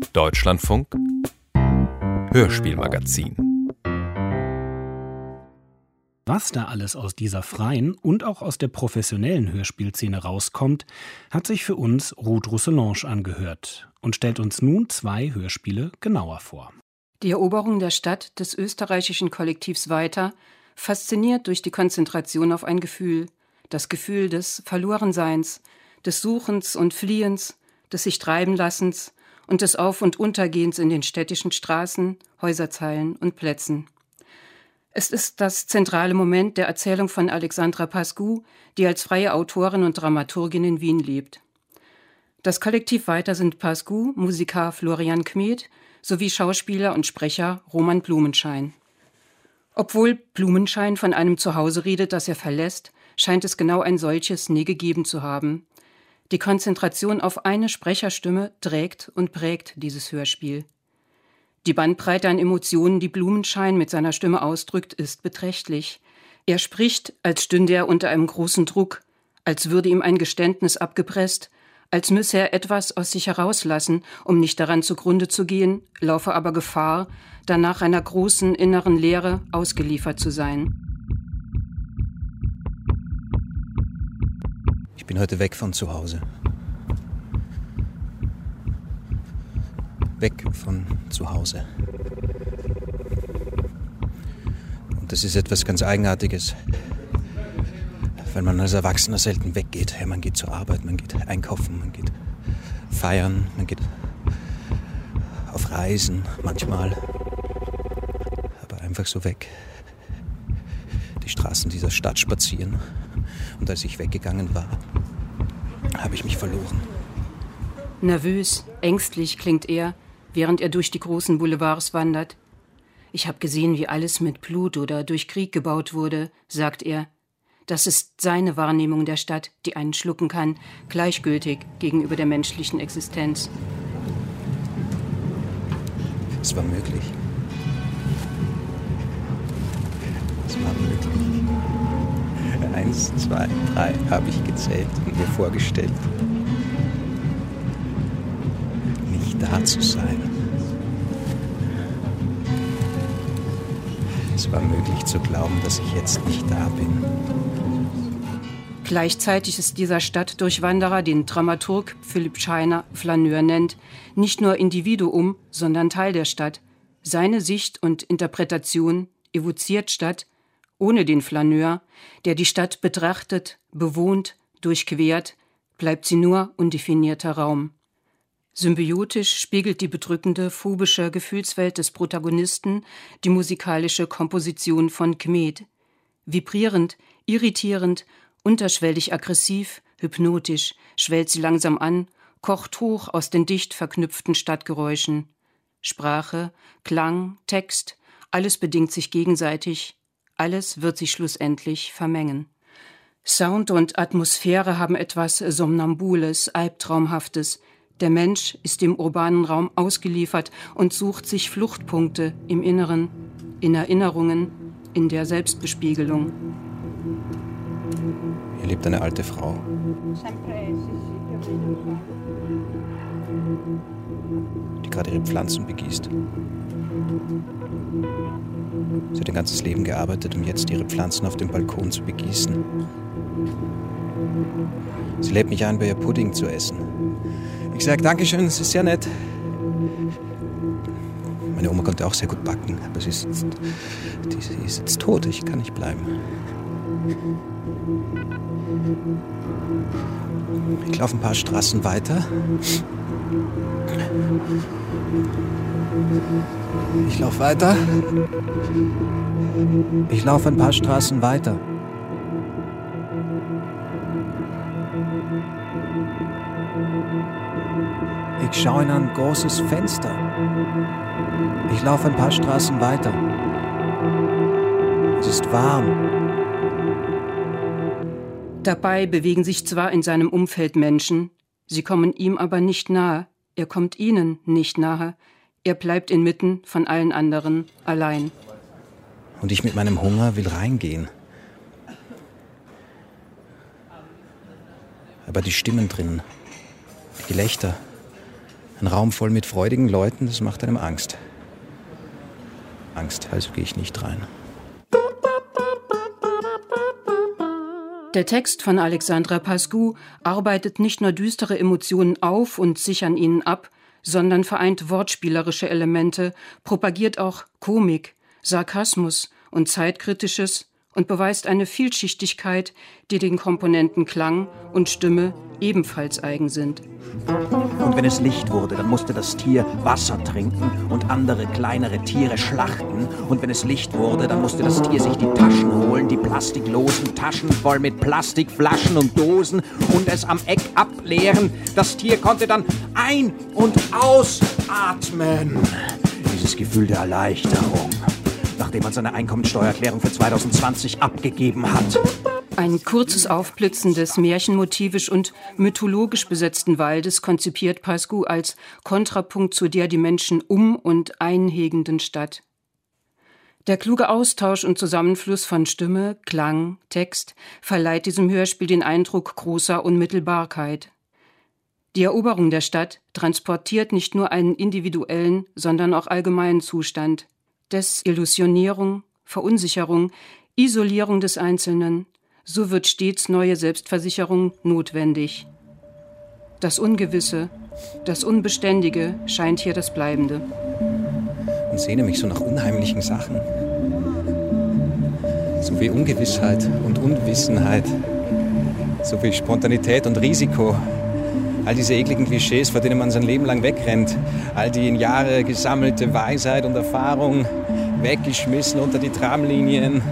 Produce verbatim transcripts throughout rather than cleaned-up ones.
Deutschlandfunk Hörspielmagazin. Was da alles aus dieser freien und auch aus der professionellen Hörspielszene rauskommt, hat sich für uns Ruth Rousselange angehört und stellt uns nun zwei Hörspiele genauer vor. Die Eroberung der Stadt des österreichischen Kollektivs Weiter fasziniert durch die Konzentration auf ein Gefühl, das Gefühl des Verlorenseins, des Suchens und Fliehens, des sich treiben Lassens und des Auf- und Untergehens in den städtischen Straßen, Häuserzeilen und Plätzen. Es ist das zentrale Moment der Erzählung von Alexandra Pascu, die als freie Autorin und Dramaturgin in Wien lebt. Das Kollektiv Weiter sind Pascu, Musiker Florian Kmet sowie Schauspieler und Sprecher Roman Blumenschein. Obwohl Blumenschein von einem Zuhause redet, das er verlässt, scheint es genau ein solches nie gegeben zu haben. Die Konzentration auf eine Sprecherstimme trägt und prägt dieses Hörspiel. Die Bandbreite an Emotionen, die Blumenschein mit seiner Stimme ausdrückt, ist beträchtlich. Er spricht, als stünde er unter einem großen Druck, als würde ihm ein Geständnis abgepresst, als müsse er etwas aus sich herauslassen, um nicht daran zugrunde zu gehen, laufe aber Gefahr, danach einer großen inneren Leere ausgeliefert zu sein. Ich bin heute weg von zu Hause. Weg von zu Hause. Und das ist etwas ganz Eigenartiges, weil man als Erwachsener selten weggeht. Ja, man geht zur Arbeit, man geht einkaufen, man geht feiern, man geht auf Reisen manchmal. Aber einfach so weg. Die Straßen dieser Stadt spazieren. Und als ich weggegangen war, habe ich mich verloren. Nervös, ängstlich klingt er, während er durch die großen Boulevards wandert. Ich habe gesehen, wie alles mit Blut oder durch Krieg gebaut wurde, sagt er. Das ist seine Wahrnehmung der Stadt, die einen schlucken kann, gleichgültig gegenüber der menschlichen Existenz. Es war möglich. Es war möglich. Eins, zwei, drei habe ich gezählt und mir vorgestellt, nicht da zu sein. Es war möglich zu glauben, dass ich jetzt nicht da bin. Gleichzeitig ist dieser Stadtdurchwanderer, den Dramaturg Philipp Scheiner Flaneur nennt, nicht nur Individuum, sondern Teil der Stadt. Seine Sicht und Interpretation evoziert Stadt, ohne den Flaneur, der die Stadt betrachtet, bewohnt, durchquert, bleibt sie nur undefinierter Raum. Symbiotisch spiegelt die bedrückende, phobische Gefühlswelt des Protagonisten die musikalische Komposition von Kmet. Vibrierend, irritierend, unterschwellig aggressiv, hypnotisch schwellt sie langsam an, kocht hoch aus den dicht verknüpften Stadtgeräuschen. Sprache, Klang, Text, alles bedingt sich gegenseitig. Alles wird sich schlussendlich vermengen. Sound und Atmosphäre haben etwas Somnambules, Albtraumhaftes. Der Mensch ist dem urbanen Raum ausgeliefert und sucht sich Fluchtpunkte im Inneren, in Erinnerungen, in der Selbstbespiegelung. Hier lebt eine alte Frau. Die gerade ihre Pflanzen begießt. Sie hat ein ganzes Leben gearbeitet, um jetzt ihre Pflanzen auf dem Balkon zu begießen. Sie lädt mich ein, bei ihr Pudding zu essen. Ich sage Dankeschön, es ist sehr nett. Meine Oma konnte auch sehr gut backen, aber sie ist, jetzt, die, sie ist jetzt tot, ich kann nicht bleiben. Ich laufe ein paar Straßen weiter. Ich laufe weiter. Ich laufe ein paar Straßen weiter. Ich schaue in ein großes Fenster. Ich laufe ein paar Straßen weiter. Es ist warm. Dabei bewegen sich zwar in seinem Umfeld Menschen, sie kommen ihm aber nicht nahe. Er kommt ihnen nicht nahe. Er bleibt inmitten von allen anderen allein. Und ich mit meinem Hunger will reingehen. Aber die Stimmen drinnen, die Gelächter, Ein Raum voll mit freudigen Leuten, das macht einem Angst. Angst, also gehe ich nicht rein. Der Text von Alexandra Pascu arbeitet nicht nur düstere Emotionen auf und sich an ihnen ab, sondern vereint wortspielerische Elemente, propagiert auch Komik, Sarkasmus und Zeitkritisches und beweist eine Vielschichtigkeit, die den Komponenten Klang und Stimme ebenfalls eigen sind. Und wenn es Licht wurde, dann musste das Tier Wasser trinken und andere kleinere Tiere schlachten. Und wenn es Licht wurde, dann musste das Tier sich die Taschen holen, die plastiklosen Taschen voll mit Plastikflaschen und Dosen und es am Eck ableeren. Das Tier konnte dann ein- und ausatmen. Dieses Gefühl der Erleichterung, nachdem man seine Einkommensteuererklärung für zwanzig zwanzig abgegeben hat. Ein kurzes Aufblitzen des märchenmotivisch und mythologisch besetzten Waldes konzipiert Pascu als Kontrapunkt zu der die Menschen um- und einhegenden Stadt. Der kluge Austausch und Zusammenfluss von Stimme, Klang, Text verleiht diesem Hörspiel den Eindruck großer Unmittelbarkeit. Die Eroberung der Stadt transportiert nicht nur einen individuellen, sondern auch allgemeinen Zustand. Desillusionierung, Verunsicherung, Isolierung des Einzelnen. So wird stets neue Selbstversicherung notwendig. Das Ungewisse, das Unbeständige scheint hier das Bleibende. Und sehne mich so nach unheimlichen Sachen. So wie Ungewissheit und Unwissenheit. So wie Spontanität und Risiko. All diese ekligen Klischees, vor denen man sein Leben lang wegrennt. All die in Jahre gesammelte Weisheit und Erfahrung weggeschmissen unter die Tramlinien.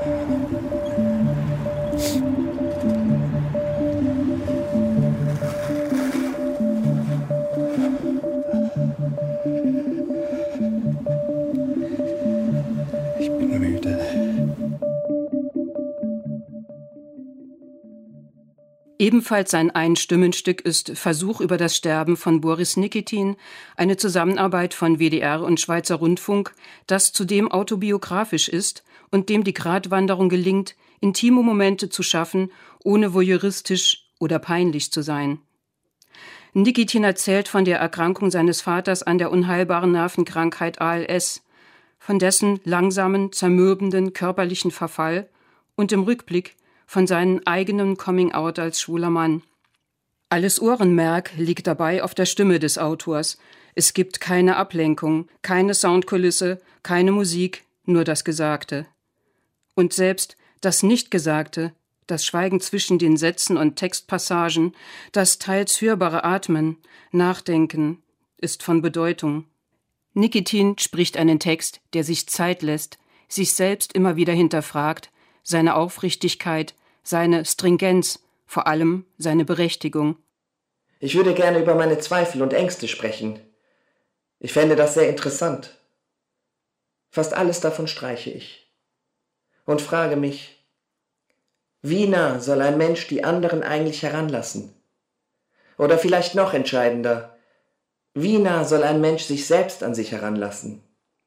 Ebenfalls ein Einstimmenstück ist Versuch über das Sterben von Boris Nikitin, eine Zusammenarbeit von W D R und Schweizer Rundfunk, das zudem autobiografisch ist und dem die Gratwanderung gelingt, intime Momente zu schaffen, ohne voyeuristisch oder peinlich zu sein. Nikitin erzählt von der Erkrankung seines Vaters an der unheilbaren Nervenkrankheit A L S, von dessen langsamen, zermürbenden körperlichen Verfall und im Rückblick von seinem eigenen Coming-out als schwuler Mann. Alles Ohrenmerk liegt dabei auf der Stimme des Autors. Es gibt keine Ablenkung, keine Soundkulisse, keine Musik, nur das Gesagte. Und selbst das Nichtgesagte, das Schweigen zwischen den Sätzen und Textpassagen, das teils hörbare Atmen, Nachdenken, ist von Bedeutung. Nikitin spricht einen Text, der sich Zeit lässt, sich selbst immer wieder hinterfragt, seine Aufrichtigkeit, seine Stringenz, vor allem seine Berechtigung. Ich würde gerne über meine Zweifel und Ängste sprechen. Ich fände das sehr interessant. Fast alles davon streiche ich. Und frage mich, wie nah soll ein Mensch die anderen eigentlich heranlassen? Oder vielleicht noch entscheidender, wie nah soll ein Mensch sich selbst an sich heranlassen?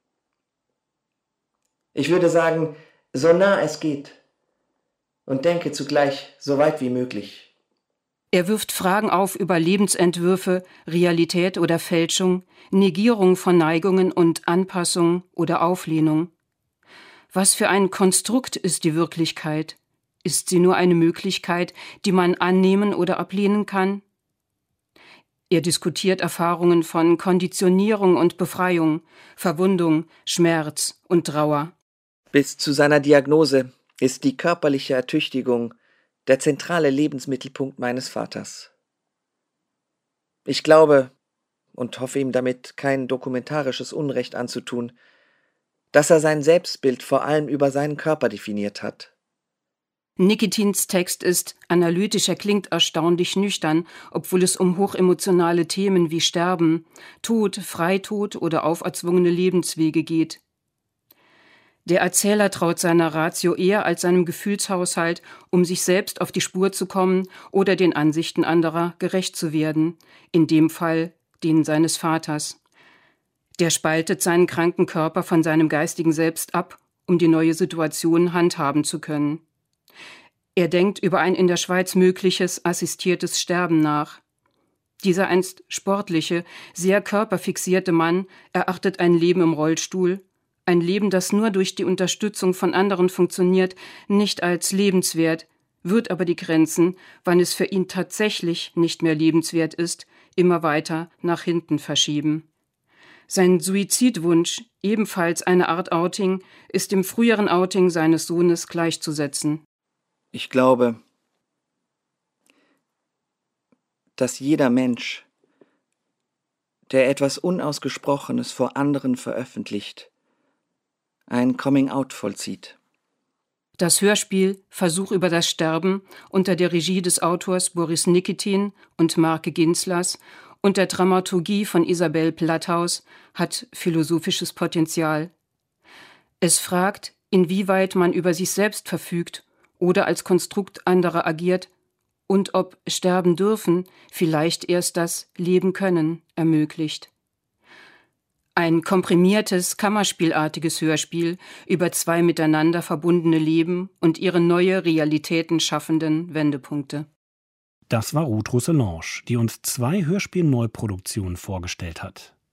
Ich würde sagen, so nah es geht. Und denke zugleich so weit wie möglich. Er wirft Fragen auf über Lebensentwürfe, Realität oder Fälschung, Negierung von Neigungen und Anpassung oder Auflehnung. Was für ein Konstrukt ist die Wirklichkeit? Ist sie nur eine Möglichkeit, die man annehmen oder ablehnen kann? Er diskutiert Erfahrungen von Konditionierung und Befreiung, Verwundung, Schmerz und Trauer. Bis zu seiner Diagnose ist die körperliche Ertüchtigung der zentrale Lebensmittelpunkt meines Vaters. Ich glaube, und hoffe ihm damit kein dokumentarisches Unrecht anzutun, dass er sein Selbstbild vor allem über seinen Körper definiert hat. Nikitins Text ist analytisch, er klingt erstaunlich nüchtern, obwohl es um hochemotionale Themen wie Sterben, Tod, Freitod oder auferzwungene Lebenswege geht. Der Erzähler traut seiner Ratio eher als seinem Gefühlshaushalt, um sich selbst auf die Spur zu kommen oder den Ansichten anderer gerecht zu werden, in dem Fall denen seines Vaters. Der spaltet seinen kranken Körper von seinem geistigen Selbst ab, um die neue Situation handhaben zu können. Er denkt über ein in der Schweiz mögliches assistiertes Sterben nach. Dieser einst sportliche, sehr körperfixierte Mann erachtet ein Leben im Rollstuhl, ein Leben, das nur durch die Unterstützung von anderen funktioniert, nicht als lebenswert, wird aber die Grenzen, wann es für ihn tatsächlich nicht mehr lebenswert ist, immer weiter nach hinten verschieben. Sein Suizidwunsch, ebenfalls eine Art Outing, ist dem früheren Outing seines Sohnes gleichzusetzen. Ich glaube, dass jeder Mensch, der etwas Unausgesprochenes vor anderen veröffentlicht, ein Coming-out vollzieht. Das Hörspiel Versuch über das Sterben unter der Regie des Autors Boris Nikitin und Marke Ginslers und der Dramaturgie von Isabel Platthaus hat philosophisches Potenzial. Es fragt, inwieweit man über sich selbst verfügt oder als Konstrukt anderer agiert und ob Sterben dürfen vielleicht erst das Leben können ermöglicht. Ein komprimiertes, kammerspielartiges Hörspiel über zwei miteinander verbundene Leben und ihre neue Realitäten schaffenden Wendepunkte. Das war Ruth Russelange, die uns zwei Hörspiel-Neuproduktionen vorgestellt hat.